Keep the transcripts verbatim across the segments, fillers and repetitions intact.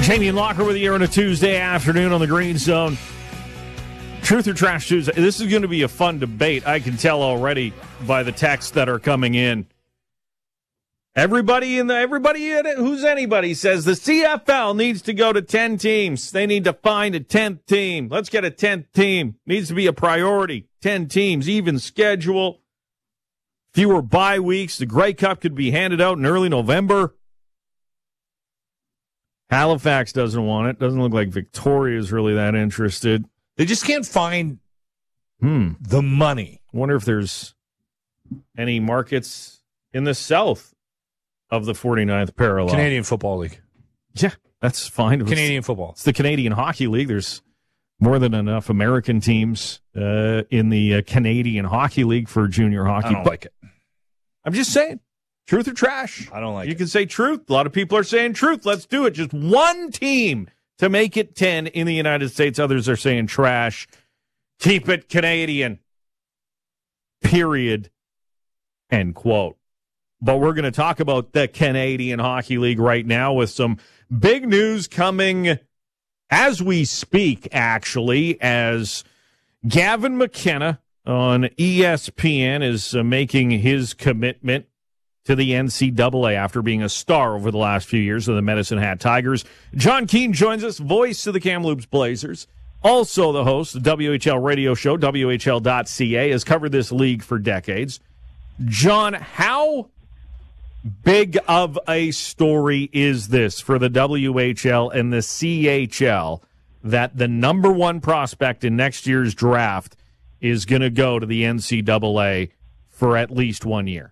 Jamie and Locker with you on a Tuesday afternoon on the Green Zone. Truth or Trash Tuesday. This is going to be a fun debate. I can tell already by the texts that are coming in. Everybody in the everybody in it, who's anybody says the C F L needs to go to ten teams. They need to find a tenth team. Let's get a tenth team. Needs to be a priority. ten teams, even schedule. Fewer bye weeks. The Grey Cup could be handed out in early November. Halifax doesn't want it. Doesn't look like Victoria is really that interested. They just can't find Hmm. the money. Wonder if there's any markets in the south of the forty-ninth parallel. Canadian Football League. Yeah, that's fine. Canadian football. It's the Canadian Hockey League. There's more than enough American teams uh, in the uh, Canadian Hockey League for junior hockey. I don't but like it. I'm just saying, truth or trash? I don't like you it. can say truth. A lot of people are saying truth. Let's do it. Just one team to make it ten in the United States. Others are saying trash. Keep it Canadian. Period. End quote. But we're going to talk about the Canadian Hockey League right now with some big news coming as we speak, actually, as Gavin McKenna on E S P N is uh, making his commitment to the N C double A after being a star over the last few years of the Medicine Hat Tigers. John Keane joins us, voice of the Kamloops Blazers, also the host of the W H L radio show, W H L dot C A, has covered this league for decades. John, how big of a story is this for the W H L and the C H L that the number one prospect in next year's draft is going to go to the N C double A for at least one year?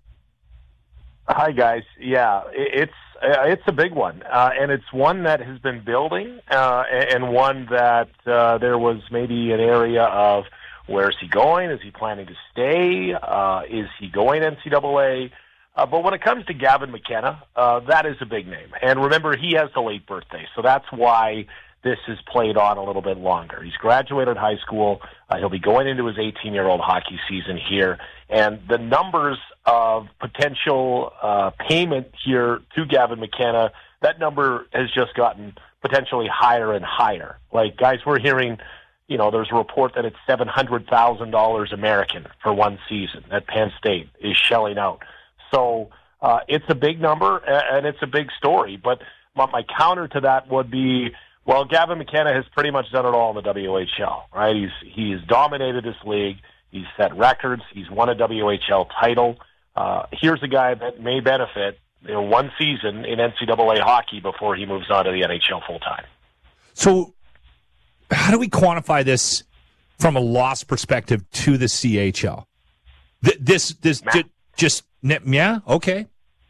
Hi, guys. Yeah, it's uh, it's a big one, uh, and it's one that has been building, uh, and one that uh, there was maybe an area of where is he going? Is he planning to stay? Uh, is he going N C double A? Uh, but when it comes to Gavin McKenna, uh, that is a big name. And remember, he has the late birthday, so that's why this is played on a little bit longer. He's graduated high school. Uh, he'll be going into his eighteen-year-old hockey season here. And the numbers of potential uh, payment here to Gavin McKenna, that number has just gotten potentially higher and higher. Like, guys, we're hearing, you know, there's a report that it's seven hundred thousand dollars American for one season that Penn State is shelling out. So uh, it's a big number, and it's a big story. But my, my counter to that would be, well, Gavin McKenna has pretty much done it all in the W H L, right? He's he's dominated this league. He's set records. He's won a W H L title. Uh, here's a guy that may benefit, you know, one season in N C double A hockey before he moves on to the N H L full time. So how do we quantify this from a loss perspective to the C H L? Th- this this Ma- j- just yeah okay.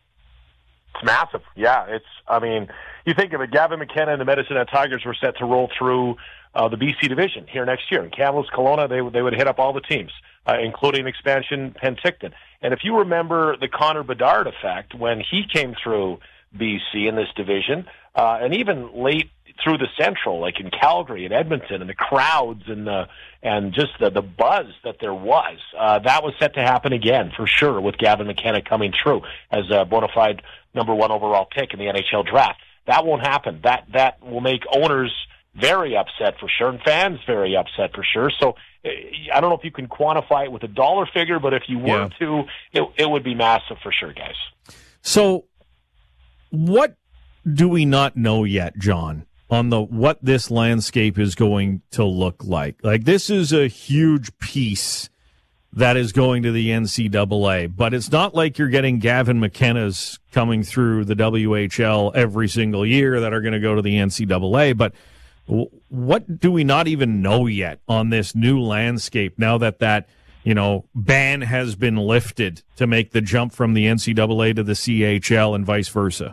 It's massive. Yeah, it's. I mean, you think of it. Gavin McKenna and the Medicine Hat Tigers were set to roll through uh, the B C division here next year. In Kamloops, Kelowna, they they would hit up all the teams, uh, including expansion Penticton. And if you remember the Connor Bedard effect when he came through B C in this division, uh, and even late through the Central, like in Calgary and Edmonton, and the crowds and the and just the, the buzz that there was, uh, that was set to happen again for sure with Gavin McKenna coming through as a bona fide number one overall pick in the N H L draft. That won't happen. That that will make owners very upset for sure, and fans very upset for sure. So I don't know if you can quantify it with a dollar figure, but if you were Yeah. to, it, it would be massive for sure, guys. So what do we not know yet, John, on the what this landscape is going to look like? Like, this is a huge piece that is going to the N C double A, but it's not like you're getting Gavin McKenna's coming through the W H L every single year that are going to go to the N C double A. But w- what do we not even know yet on this new landscape now that that, you know, ban has been lifted to make the jump from the N C double A to the C H L and vice versa?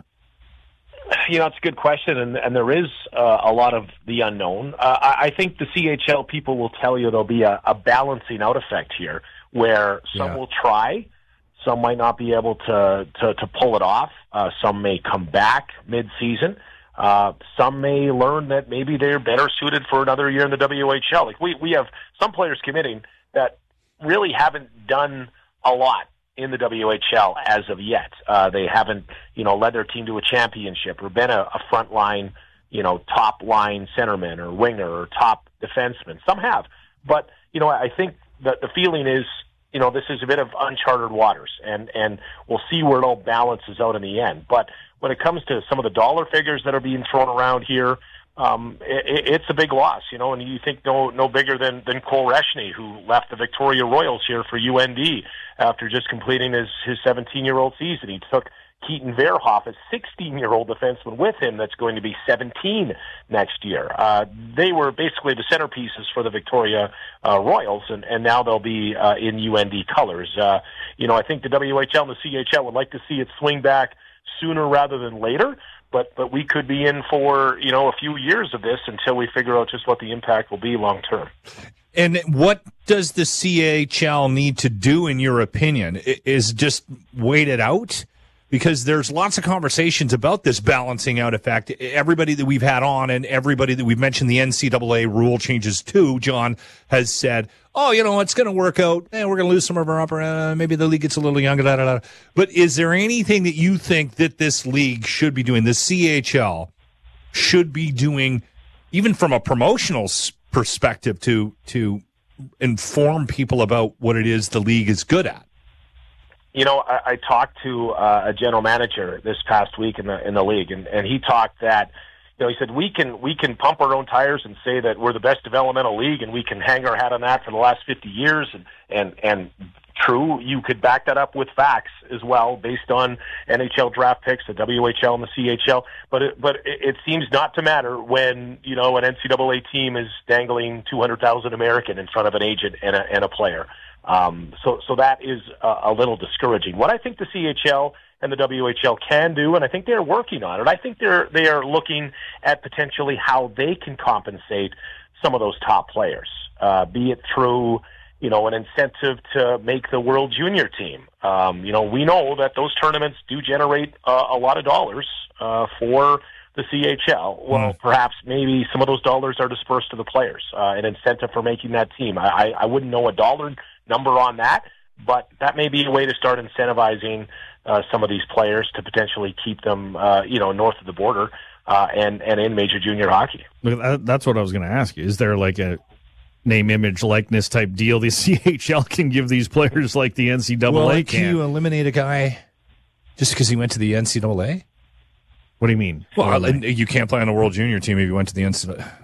You know, it's a good question, and, and there is uh, a lot of the unknown. Uh, I, I think the C H L people will tell you there'll be a, a balancing out effect here, where some Yeah. will try, some might not be able to, to, to pull it off, uh, some may come back mid-season, uh, some may learn that maybe they're better suited for another year in the W H L. Like we, we have some players committing that really haven't done a lot in the W H L as of yet. Uh, they haven't, you know, led their team to a championship or been a, a frontline you know, top line centerman or winger or top defenseman. Some have. But, you know, I think that the feeling is, you know, this is a bit of uncharted waters, and, and we'll see where it all balances out in the end. But when it comes to some of the dollar figures that are being thrown around here, um, it, it's a big loss, you know, and you think no no bigger than, than Cole Reshny, who left the Victoria Royals here for U N D after just completing his, his seventeen-year-old season. He took Keaton Verhoff, a sixteen-year-old defenseman, with him that's going to be seventeen next year. Uh, they were basically the centerpieces for the Victoria uh, Royals, and, and now they'll be uh, in U N D colors. Uh, you know, I think the W H L and the C H L would like to see it swing back sooner rather than later, but but we could be in for, you know, a few years of this until we figure out just what the impact will be long term. And what does the C H L need to do, in your opinion? Is just wait it out? Because there's lots of conversations about this balancing out effect. Everybody that we've had on and everybody that we've mentioned the N C double A rule changes to, John, has said, oh, you know, it's going to work out. Eh, we're going to lose some of our upper, uh, maybe the league gets a little younger. Da, da, da. But is there anything that you think that this league should be doing, the C H L should be doing, even from a promotional perspective, to to inform people about what it is the league is good at? You know, I, I talked to uh, a general manager this past week in the in the league, and, and he talked that, you know, he said we can we can pump our own tires and say that we're the best developmental league, and we can hang our hat on that for the last fifty years, and and and true, you could back that up with facts as well, based on N H L draft picks, the W H L and the C H L. But it, but it, it seems not to matter when, you know, an N C double A team is dangling two hundred thousand American in front of an agent and a and a player. Um, so, so that is a, a little discouraging. What I think the C H L and the W H L can do, and I think they're working on it, I think they're, they are looking at potentially how they can compensate some of those top players, uh, be it through, you know, an incentive to make the World Junior team. Um, you know, we know that those tournaments do generate uh, a lot of dollars, uh, for the C H L. Well, mm. perhaps maybe some of those dollars are dispersed to the players, uh, an incentive for making that team. I, I, I wouldn't know a dollar number on that, but that may be a way to start incentivizing uh, some of these players to potentially keep them, uh, you know, north of the border uh, and and in major junior hockey. Look, that's what I was going to ask you. Is there like a name, image, likeness type deal the C H L can give these players like the N C double A well, can? Can you eliminate a guy just because he went to the N C double A? What do you mean? Well, you can't play on the World Junior team if you went to the N C double A.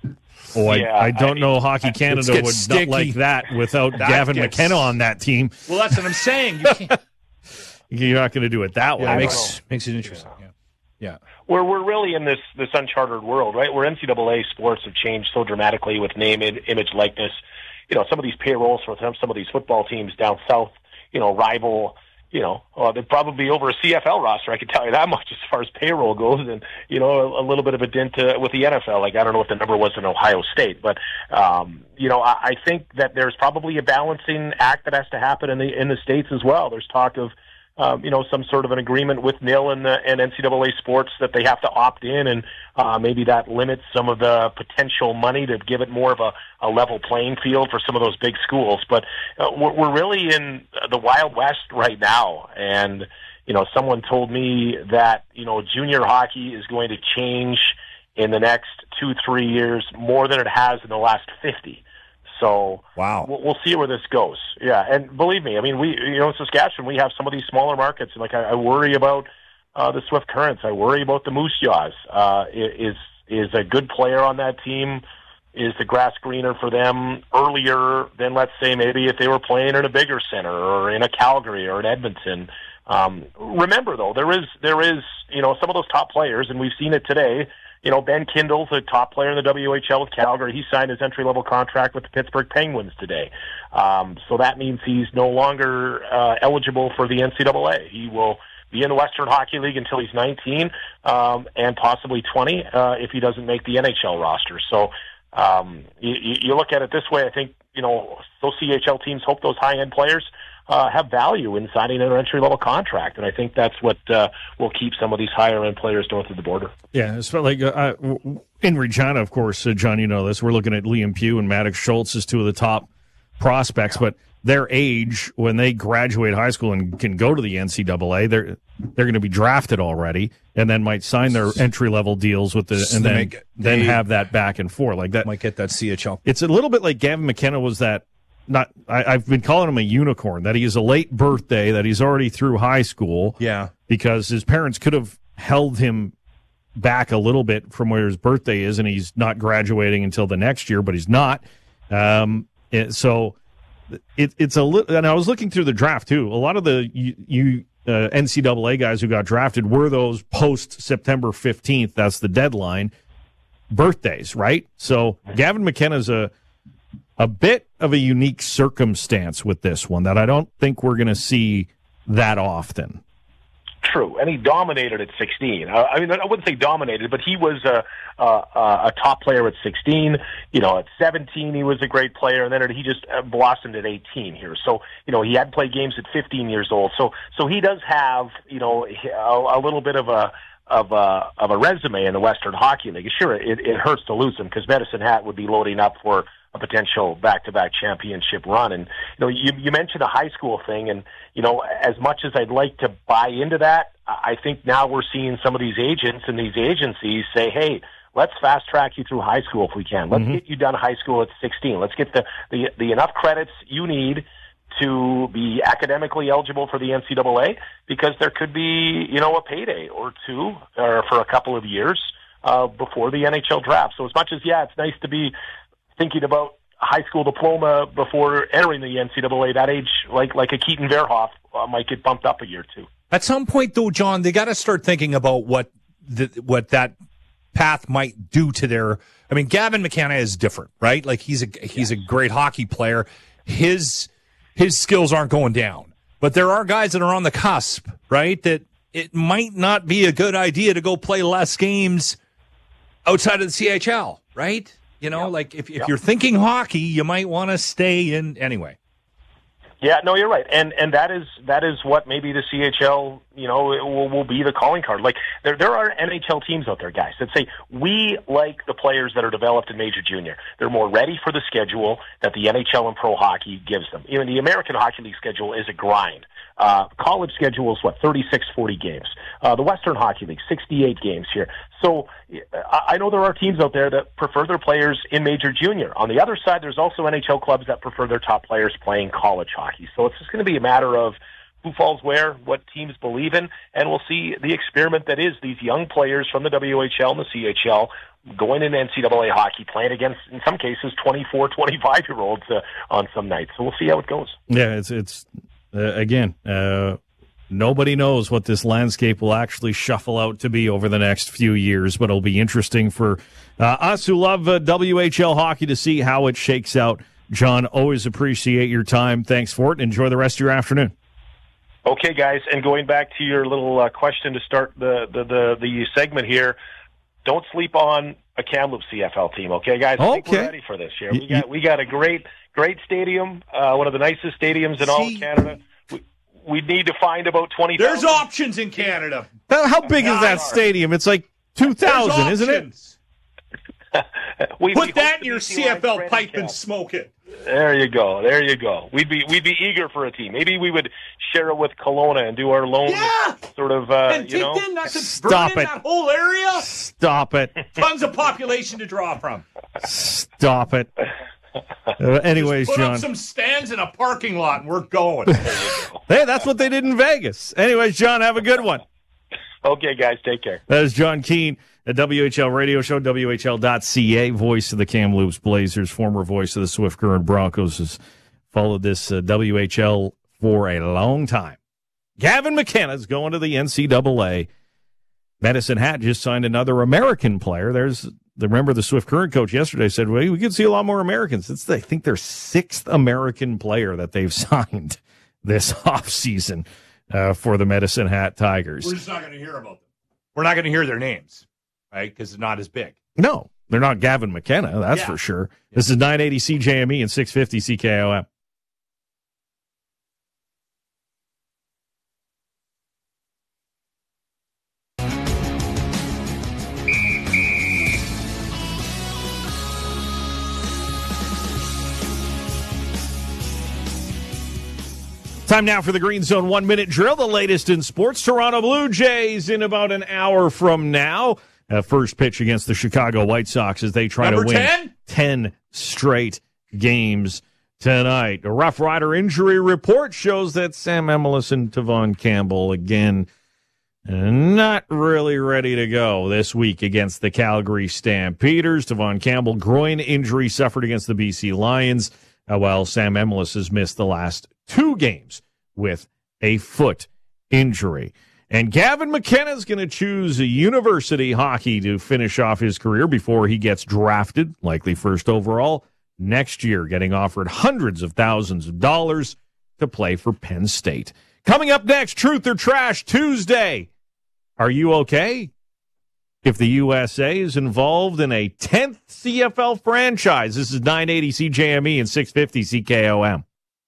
Oh, I, yeah, I don't I, know. Hockey Canada would sticky. not like that without that Gavin gets... McKenna on that team. Well, that's what I'm saying. You can't. You're not going to do it that yeah, way. It makes makes it interesting. Yeah, yeah. We're we're really in this this uncharted world, right? Where N C double A sports have changed so dramatically with name, image, likeness. You know, some of these payrolls for some of these football teams down south, you know, rival. You know, uh, they're probably over a C F L roster, I can tell you that much as far as payroll goes, and, you know, a, a little bit of a dent uh, with the N F L. Like, I don't know what the number was in Ohio State, but, um, you know, I, I think that there's probably a balancing act that has to happen in the in the States as well. There's talk of, um, you know, some sort of an agreement with N I L and, the, and N C double A sports that they have to opt in, and uh, maybe that limits some of the potential money to give it more of a, a level playing field for some of those big schools. But uh, we're, we're really in the Wild West right now, and, you know, someone told me that, you know, junior hockey is going to change in the next two, three years more than it has in the last fifty. So wow, we'll, we'll see where this goes. Yeah, and believe me, I mean, we, you know, in Saskatchewan, we have some of these smaller markets. Like, I, I worry about uh, the Swift Currents. I worry about the Moose Jaws. Uh, is is a good player on that team? Is the grass greener for them earlier than, let's say, maybe if they were playing in a bigger center or in a Calgary or an Edmonton? Um, remember, though, there is there is you know, some of those top players, and we've seen it today. You know, Ben Kindle's a top player in the W H L with Calgary. He signed his entry-level contract with the Pittsburgh Penguins today. Um, so that means he's no longer uh, eligible for the N C double A. He will be in the Western Hockey League until he's nineteen um, and possibly twenty uh, if he doesn't make the N H L roster. So um, you, you look at it this way, I think, you know, those C H L teams hope those high-end players Uh, have value in signing an entry-level contract, and I think that's what uh, will keep some of these higher-end players north of the border. Yeah, it's like uh, in Regina, of course, uh, John, you know this. We're looking at Liam Pugh and Maddox Schultz as two of the top prospects, but their age when they graduate high school and can go to the N C double A, they're they're going to be drafted already, and then might sign their entry level deals with the So and they then make- then they- have that back and forth like that. Might get that C H L. It's a little bit like Gavin McKenna was that. Not I, I've been calling him a unicorn. That he is a late birthday. That he's already through high school. Yeah. Because his parents could have held him back a little bit from where his birthday is, and he's not graduating until the next year, but he's not. Um, it, so it, it's a little, and I was looking through the draft too. A lot of the you, you uh, N C double A guys who got drafted were those post September fifteenth. That's the deadline birthdays, right? So Gavin McKenna's a a bit of a unique circumstance with this one that I don't think we're going to see that often. True, and he dominated at sixteen. Uh, I mean, I wouldn't say dominated, but he was a, a a top player at sixteen. You know, at seventeen he was a great player, and then he just blossomed at eighteen here. So, you know, he had played games at fifteen years old. So, so he does have, you know, a, a little bit of a of a of a resume in the Western Hockey League. Sure, it, it hurts to lose him because Medicine Hat would be loading up for a potential back-to-back championship run. And, you know, you, you mentioned a high school thing, and, you know, as much as I'd like to buy into that, I think now we're seeing some of these agents and these agencies say, hey, let's fast-track you through high school if we can. Let's mm-hmm. get you done high school at sixteen. Let's get the, the, the enough credits you need to be academically eligible for the N C double A, because there could be, you know, a payday or two or for a couple of years uh, before the N H L draft. So as much as, yeah, it's nice to be thinking about high school diploma before entering the N C double A, that age, like like a Keaton Verhoff, uh, might get bumped up a year or two. At some point, though, John, they got to start thinking about what the, what that path might do to their. I mean, Gavin McKenna is different, right? Like he's a he's a great hockey player. His his skills aren't going down, but there are guys that are on the cusp, right? That it might not be a good idea to go play less games outside of the C H L, right? You know, yep. like if, if yep. you're thinking hockey, you might want to stay in anyway. Yeah, no, you're right, and and that is that is what maybe the C H L, you know, will, will be the calling card. Like there there are N H L teams out there, guys, that say we like the players that are developed in Major Junior. They're more ready for the schedule that the N H L and pro hockey gives them. Even the American Hockey League schedule is a grind. Uh, college schedule is what, thirty-six, forty games. Uh, the Western Hockey League, sixty-eight games here. So I know there are teams out there that prefer their players in Major Junior. On the other side, there's also N H L clubs that prefer their top players playing college hockey. So it's just going to be a matter of who falls where, what teams believe in, and we'll see the experiment that is these young players from the W H L and the C H L going into N C double A hockey, playing against, in some cases, twenty-four, twenty-five-year-olds uh, on some nights. So we'll see how it goes. Yeah, it's, it's uh, again, uh, nobody knows what this landscape will actually shuffle out to be over the next few years, but it'll be interesting for uh, us who love uh, W H L hockey to see how it shakes out. John, always appreciate your time. Thanks for it. Enjoy the rest of your afternoon. Okay, guys, and going back to your little uh, question to start the, the, the, the segment here, don't sleep on a Kamloops C F L team, okay, guys? I think okay. we're ready for this here. We got we got a great great stadium, uh, one of the nicest stadiums in See, all of Canada. We, we need to find about twenty thousand. There's options in Canada. How, how big is that stadium? It's like two thousand, isn't it? we, Put we that in your C F L pipe and smoke it. There you go. There you go. We'd be we'd be eager for a team. Maybe we would share it with Kelowna and do our lone yeah! sort of uh, and you know. In, Stop it. That whole area. Stop it. Tons of population to draw from. Stop it. Uh, anyways, Just put John. Up some stands in a parking lot and we're going. Hey, that's what they did in Vegas. Anyways, John, have a good one. Okay, guys, take care. That is John Keane, a W H L radio show, W H L dot C A, voice of the Kamloops Blazers, former voice of the Swift Current Broncos, has followed this uh, W H L for a long time. Gavin McKenna's going to the N C double A. Medicine Hat just signed another American player. There's, remember the Swift Current coach yesterday said, well, we could see a lot more Americans. It's, I think, their sixth American player that they've signed this offseason. Uh, for the Medicine Hat Tigers. We're just not going to hear about them. We're not going to hear their names, right? Because they're not as big. No, they're not Gavin McKenna, that's yeah. for sure. Yeah. This is nine eighty C J M E and six fifty C K O M. Time now for the Green Zone one-minute drill, the latest in sports. Toronto Blue Jays in about an hour from now. Uh, first pitch against the Chicago White Sox as they try Number to win ten? ten straight games tonight. A Rough Rider injury report shows that Sam Emilus and Tevon Campbell, again, not really ready to go this week against the Calgary Stampeders. Tevon Campbell, groin injury suffered against the B C Lions, uh, while Sam Emilus has missed the last two games with a foot injury. And Gavin McKenna is going to choose a university hockey to finish off his career before he gets drafted, likely first overall, next year, getting offered hundreds of thousands of dollars to play for Penn State. Coming up next, Truth or Trash Tuesday. Are you okay if the U S A is involved in a tenth C F L franchise? This is nine eighty C J M E and six fifty C K O M.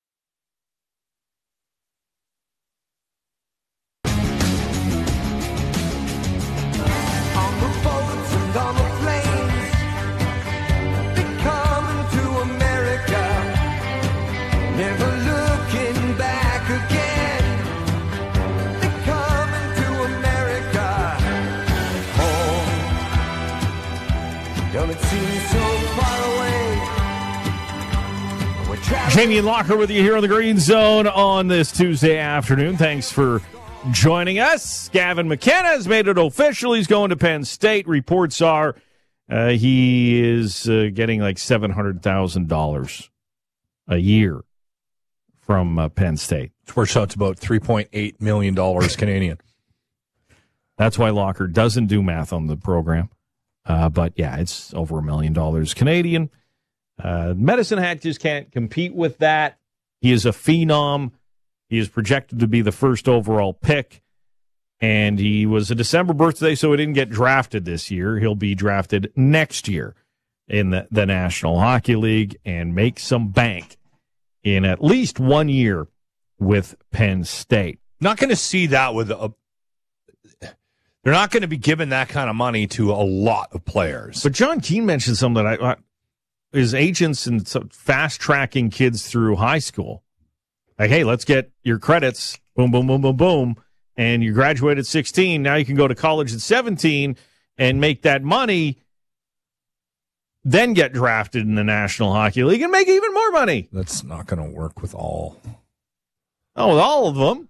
Jamie and Locker with you here on the Green Zone on this Tuesday afternoon. Thanks for joining us. Gavin McKenna has made it official. He's going to Penn State. Reports are uh, he is uh, getting like seven hundred thousand dollars a year from uh, Penn State. Which works out to about three point eight million dollars Canadian. That's why Locker doesn't do math on the program. Uh, but, yeah, it's over a million dollars Canadian. Uh, Medicine Hat just can't compete with that. He is a phenom. He is projected to be the first overall pick. And he was a December birthday, so he didn't get drafted this year. He'll be drafted next year in the, the National Hockey League and make some bank in at least one year with Penn State. Not going to see that with a... They're not going to be giving that kind of money to a lot of players. But John Keane mentioned something that I... I his agents and fast-tracking kids through high school. Like, hey, let's get your credits, boom, boom, boom, boom, boom, and you graduate at sixteen. Now you can go to college at seventeen and make that money, then get drafted in the National Hockey League and make even more money. That's not going to work with all. Oh, with all of them.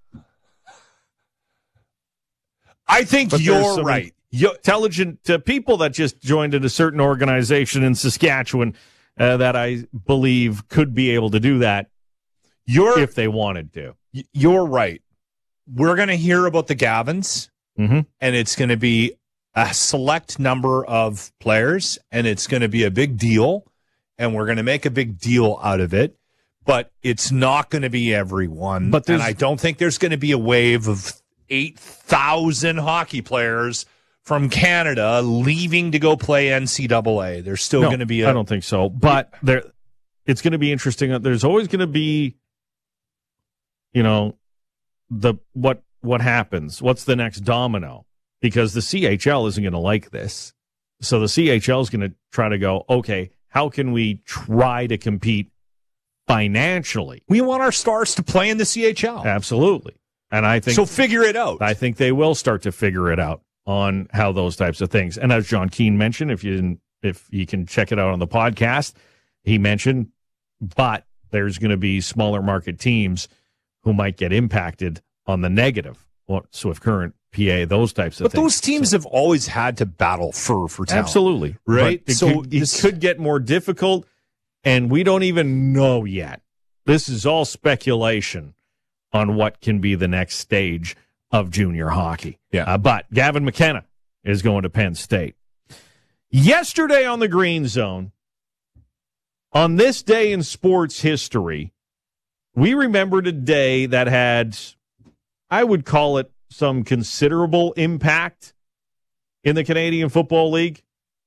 I think But you're right. You're intelligent uh, people that just joined in a certain organization in Saskatchewan uh, that I believe could be able to do that You're, if they wanted to. You're right. We're going to hear about the Gavins, Mm-hmm. and it's going to be a select number of players, and it's going to be a big deal, and we're going to make a big deal out of it, but it's not going to be everyone. But and I don't think there's going to be a wave of eight thousand hockey players from Canada leaving to go play N C double A. There's still No, going to be a... I don't think so. But there, it's going to be interesting. There's always going to be, you know, the what what happens? What's the next domino? Because the C H L isn't going to like this. So the C H L is going to try to go, okay, how can we try to compete financially? We want our stars to play in the C H L. Absolutely. And I think so figure it out. I think they will start to figure it out on how those types of things. And as John Keane mentioned, if you didn't, if you can check it out on the podcast, he mentioned, but there's going to be smaller market teams who might get impacted on the negative. So if current P A, those types of but things. But those teams so, have always had to battle for, for talent. Absolutely. Right? But it, so could, it could get more difficult, and we don't even know yet. This is all speculation on what can be the next stage of junior hockey. Yeah. Uh, but Gavin McKenna is going to Penn State. Yesterday on the Green Zone, on this day in sports history, we remembered a day that had, I would call it, some considerable impact in the Canadian Football League.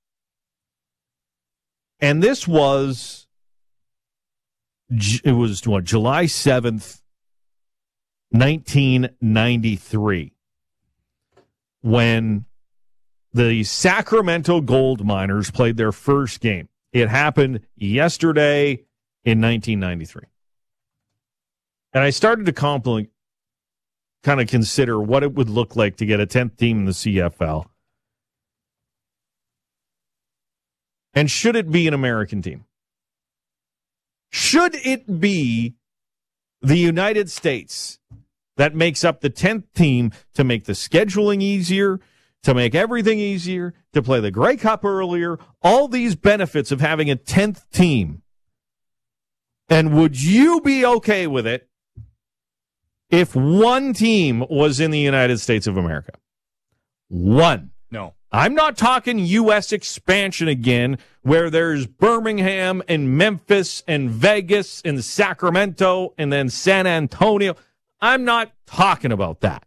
And this was, it was what, July seventh, nineteen ninety-three, when the Sacramento Gold Miners played their first game. It happened yesterday in nineteen ninety-three. And I started to compl- kind of consider what it would look like to get a tenth team in the C F L. And should it be an American team? Should it be the United States that makes up the tenth team to make the scheduling easier, to make everything easier, to play the Grey Cup earlier, all these benefits of having a tenth team? And would you be okay with it if one team was in the United States of America? One. No. I'm not talking U S expansion again, where there's Birmingham and Memphis and Vegas and Sacramento and then San Antonio. I'm not talking about that.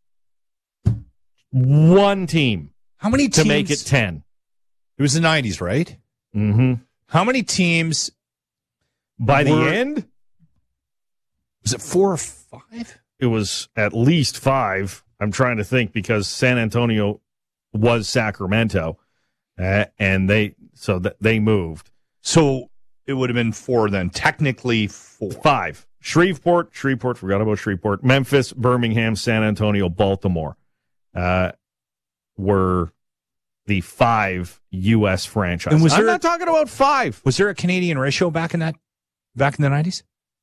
One team. How many teams? To make it ten. It was the nineties, right? Mm-hmm. How many teams? By the were, end? Was it four or five? It was at least five. I'm trying to think because San Antonio was Sacramento, uh, and they so that they moved. So it would have been four then. Technically four. Five. Shreveport, Shreveport, forgot about Shreveport. Memphis, Birmingham, San Antonio, Baltimore uh, were the five U S franchises. And was I'm there, not talking about five. Was there a Canadian ratio back in that back in the nineties?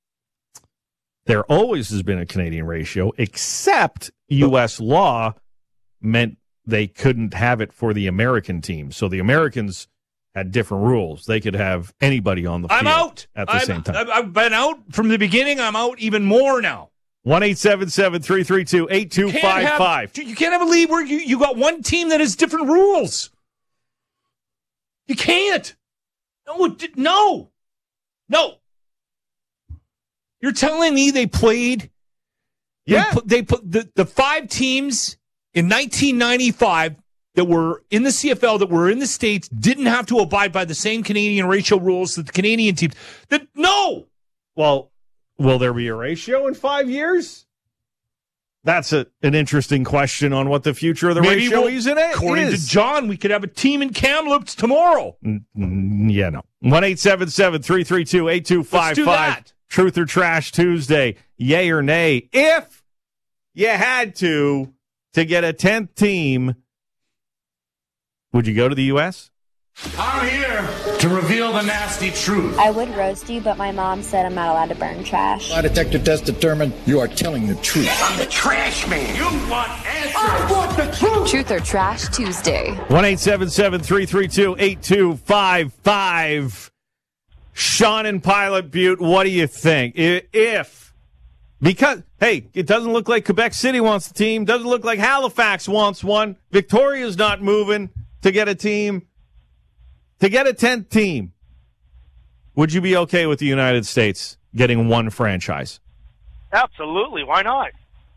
There always has been a Canadian ratio, except U S law meant they couldn't have it for the American team. So the Americans had different rules. They could have anybody on the field I'm out. at the I'm, same time. I've been out from the beginning. I'm out even more now. one eight seven seven, three three two, eight two five five. You can't have a league where you, you got one team that has different rules. You can't. No, it, no. No. You're telling me they played? Yeah. They put, they put the, the five teams in nineteen ninety-five that were in the C F L, that were in the States, didn't have to abide by the same Canadian ratio rules that the Canadian teams. That no. Well, will there be a ratio in five years? That's a, an interesting question on what the future of the Maybe ratio we'll, is in it. According is. to John, we could have a team in Kamloops tomorrow. Mm, yeah, no. one eight seven seven, three three two, eight two five five. Truth or Trash Tuesday. Yay or nay? If you had to, to get a tenth team, would you go to the U S? I'm here to reveal the nasty truth. I would roast you, but my mom said I'm not allowed to burn trash. Lie detector test determined you are telling the truth. I'm the trash man. You want answers. I want the truth. Truth or Trash Tuesday. one eight seven seven, three three two, eight two five five. Sean in Pilot Butte, what do you think? If, because, hey, it doesn't look like Quebec City wants a team. Doesn't look like Halifax wants one. Victoria's not moving to get a team. To get a tenth team, would you be okay with the United States getting one franchise? Absolutely. Why not?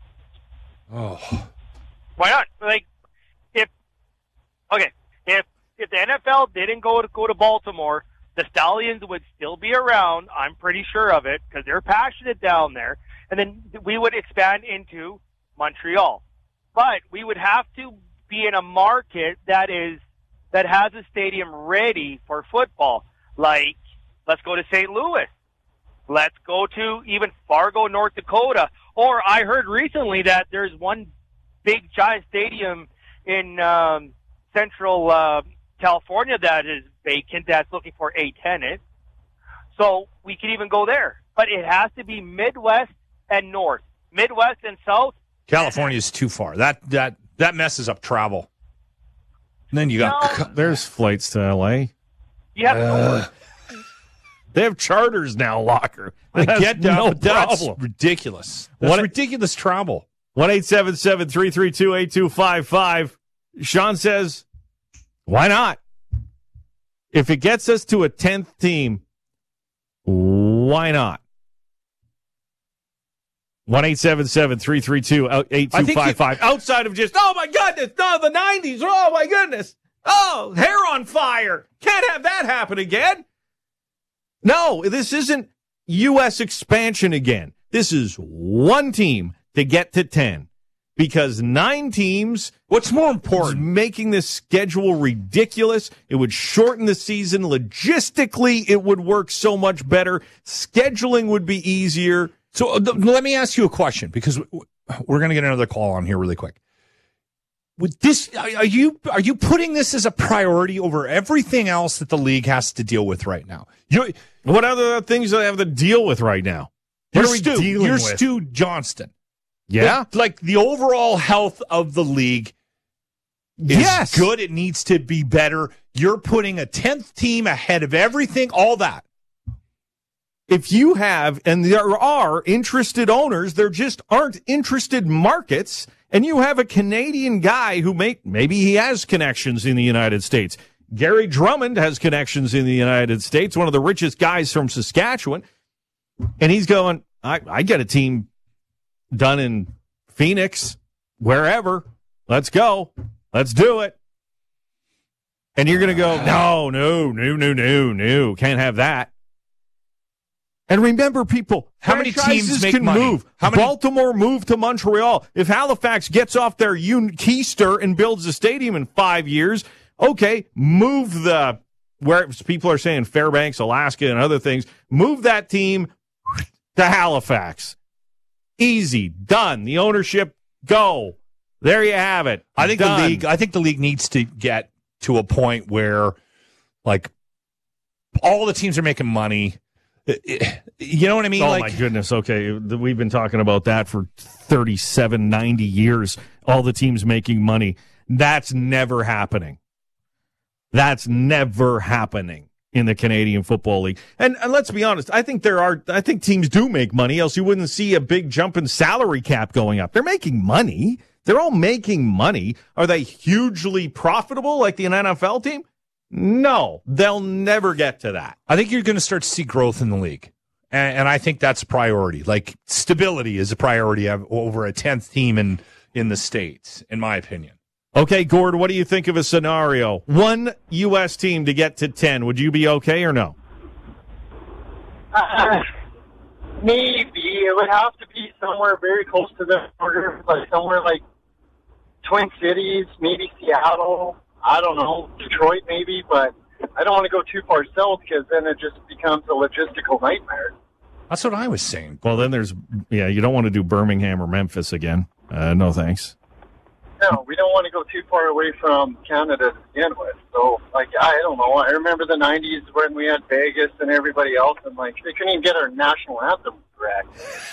Oh. Why not? Like, if, okay, if if the N F L didn't go to go to Baltimore, the Stallions would still be around. I'm pretty sure of it because they're passionate down there. And then we would expand into Montreal. But we would have to be in a market that is that has a stadium ready for football. Like, let's go to Saint Louis. Let's go to even Fargo, North Dakota. Or I heard recently that there's one big giant stadium in um, central uh, California that is vacant that's looking for a tenant. So we could even go there. But it has to be Midwest and North. Midwest and South. California is too far. That that that messes up travel. And then you got... No. There's flights to L A. You have Uh, They have charters now, Locker. I That's get that, no but that's problem. ridiculous. That's What- ridiculous travel. one eight seven seven, three three two, eight two five five. Sean says, why not? If it gets us to a tenth team, why not? one eight seven seven, three three two, eight two five five. Outside of just, oh my goodness, no, the nineties, oh my goodness. Oh, hair on fire. Can't have that happen again. No, this isn't U S expansion again. This is one team to get to ten. Because nine teams, What's more is important? making this schedule ridiculous. It would shorten the season. Logistically, it would work so much better. Scheduling would be easier. So uh, th- let me ask you a question, because we're going to get another call on here really quick. With this, are you are you putting this as a priority over everything else that the league has to deal with right now? You, what other things do they have to deal with right now? What you're are we Stu, dealing you're with? Stu Johnston. Yeah, Like, like the overall health of the league is yes. good. It needs to be better. You're putting a tenth team ahead of everything. All that. If you have, and there are interested owners, there just aren't interested markets. And you have a Canadian guy who may, maybe he has connections in the United States. Gary Drummond has connections in the United States, one of the richest guys from Saskatchewan. And he's going, I, I get a team done in Phoenix, wherever. Let's go. Let's do it. And you're going to go, no, no, no, no, no, no. Can't have that. And remember, people, how many teams make can money? move? How many? Baltimore moved to Montreal. If Halifax gets off their keister and builds a stadium in five years, okay, move the, where people are saying Fairbanks, Alaska, and other things, move that team to Halifax. Easy, done. The ownership, go. There you have it. I think done. the league. I think the league needs to get to a point where, like, all the teams are making money. You know what I mean? Oh, like, my goodness. Okay. We've been talking about that for thirty-seven, ninety years. All the teams making money. That's never happening. That's never happening in the Canadian Football League. And, and let's be honest, I think there are, I think teams do make money, else you wouldn't see a big jump in salary cap going up. They're making money. They're all making money. Are they hugely profitable like the N F L team? No, they'll never get to that. I think you're going to start to see growth in the league. And, and I think that's a priority. Like, stability is a priority over a tenth team in, in the States, in my opinion. Okay, Gord, what do you think of a scenario? One U S team to get to ten. Would you be okay or no? Uh, maybe. It would have to be somewhere very close to the border, like somewhere like Twin Cities, maybe Seattle. I don't know, Detroit maybe, but I don't want to go too far south because then it just becomes a logistical nightmare. That's what I was saying. Well, then there's, yeah, you don't want to do Birmingham or Memphis again. Uh, no thanks. No, we don't want to go too far away from Canada to begin with. So, like, I don't know. I remember the nineties when we had Vegas and everybody else, and, like, they couldn't even get our national anthem correct.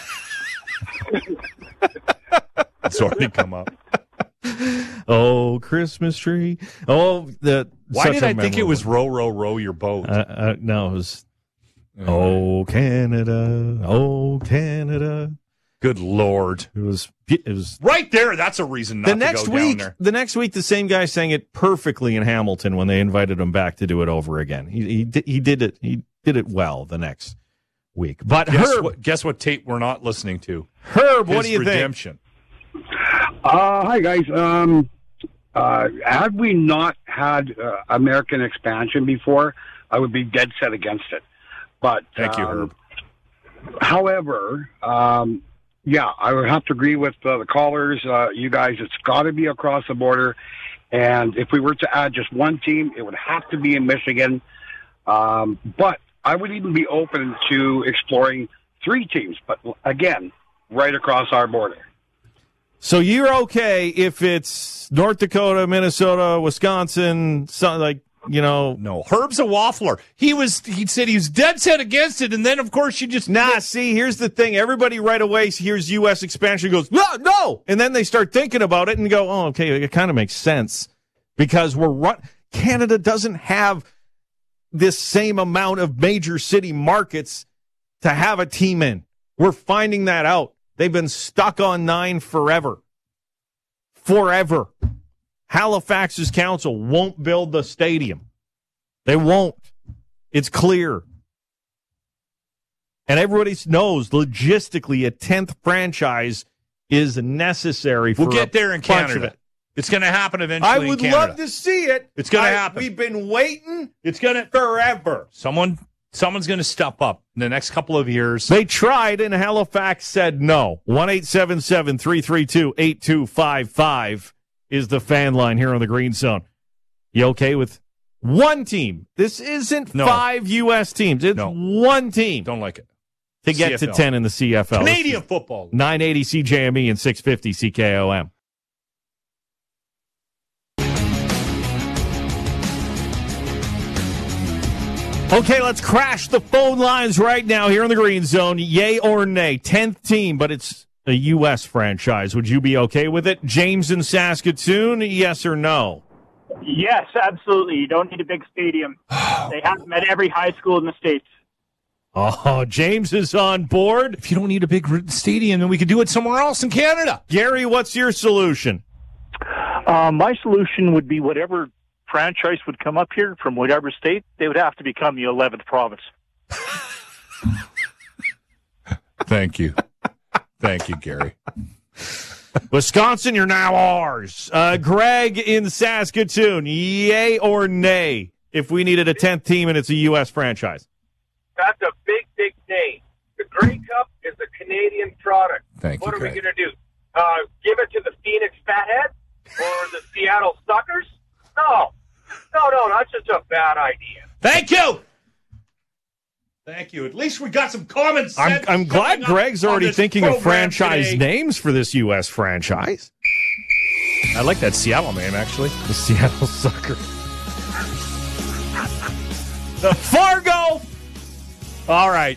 It's already come up. Oh, Christmas tree. Oh, the. Why did I think it was row, row, row your boat? Uh, uh, no, it was. Oh, Canada. Oh, Canada. Good Lord. It was. It was right there. That's a reason not the to next go week. down there. The next week, the same guy sang it perfectly in Hamilton when they invited him back to do it over again. He he did, he did it. He did it well the next week. But guess Herb, what, guess what tape we're not listening to? Herb, His what do you redemption. think? Uh, hi, guys. Um, uh, had we not had uh, American expansion before, I would be dead set against it. But Thank you, um, Herb. However, um, yeah, I would have to agree with uh, the callers. Uh, you guys, it's got to be across the border. And if we were to add just one team, it would have to be in Michigan. Um, but I would even be open to exploring three teams. But again, right across our border. So you're okay if it's North Dakota, Minnesota, Wisconsin, something like, you know. No, Herb's a waffler. He was, he said he was dead set against it, and then, of course, you just. Nah, see, here's the thing. Everybody right away hears U S expansion goes, no, no! And then they start thinking about it and go, oh, okay, it kind of makes sense. Because we're run. Canada doesn't have this same amount of major city markets to have a team in. We're finding that out. They've been stuck on nine forever. Forever. Halifax's council won't build the stadium. They won't. It's clear. And everybody knows logistically a tenth franchise is necessary for We'll get there in a bunch of Canada. it. It's going to happen eventually. I would in Canada. love to see it. It's going to I- happen. We've been waiting It's going to forever. someone. Someone's going to step up in the next couple of years. They tried, and Halifax said no. one eight seven seven, three three two, eight two five five is the fan line here on the Green Zone. You okay with one team? This isn't No. five U S teams. It's No. one team. Don't like it. to get C F L. to ten in the C F L. Canadian football. nine eighty C J M E and six fifty C K O M. Okay, let's crash the phone lines right now here in the Green Zone. Yay or nay? tenth team, but it's a U S franchise. Would you be okay with it? James in Saskatoon, yes or no? Yes, absolutely. You don't need a big stadium. They have them at every high school in the States. Oh, James is on board. If you don't need a big stadium, then we could do it somewhere else in Canada. Gary, what's your solution? Uh, my solution would be whatever franchise would come up here from whatever state, they would have to become the eleventh province. Thank you. Thank you, Gary. Wisconsin, you're now ours. Uh, Greg in Saskatoon, yay or nay if we needed a tenth team and it's a U S franchise? That's a big, big nay. The Grey Cup is a Canadian product. Thank what you, are Greg. we going to do? Uh, give it to the Phoenix Fathead or the Seattle Suckers? No. No, no, that's just a bad idea. Thank you. Thank you. At least we got some common sense. I'm, I'm glad Greg's already thinking of franchise today. names for this U S franchise. I like that Seattle name, actually. The Seattle Sucker. The Fargo. All right.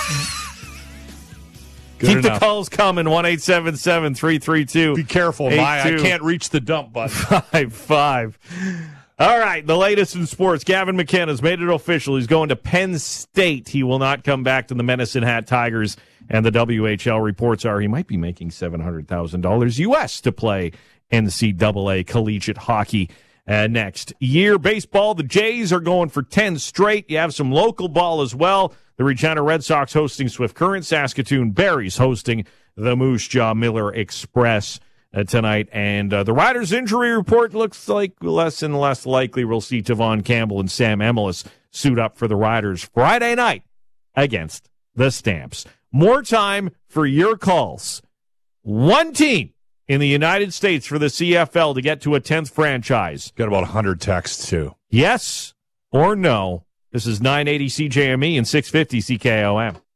Keep enough. the calls coming. one eight seven seven, three three two. Be careful, my, I can't reach the dump button. Five, five. All right, the latest in sports. Gavin McKenna's made it official. He's going to Penn State. He will not come back to the Medicine Hat Tigers. And the W H L reports are he might be making seven hundred thousand dollars U S to play N C double A collegiate hockey uh, next year. Baseball, the Jays are going for ten straight. You have some local ball as well. The Regina Red Sox hosting Swift Current. Saskatoon Berries hosting the Moose Jaw Miller Express Uh, tonight. And uh, the Riders' injury report looks like less and less likely we'll see Tavon Campbell and Sam Emilus suit up for the Riders Friday night against the Stamps. More time for your calls. One team in the United States for the C F L to get to a tenth franchise. Got about one hundred texts, too. Yes or no? This is nine eighty C J M E and six fifty C K O M.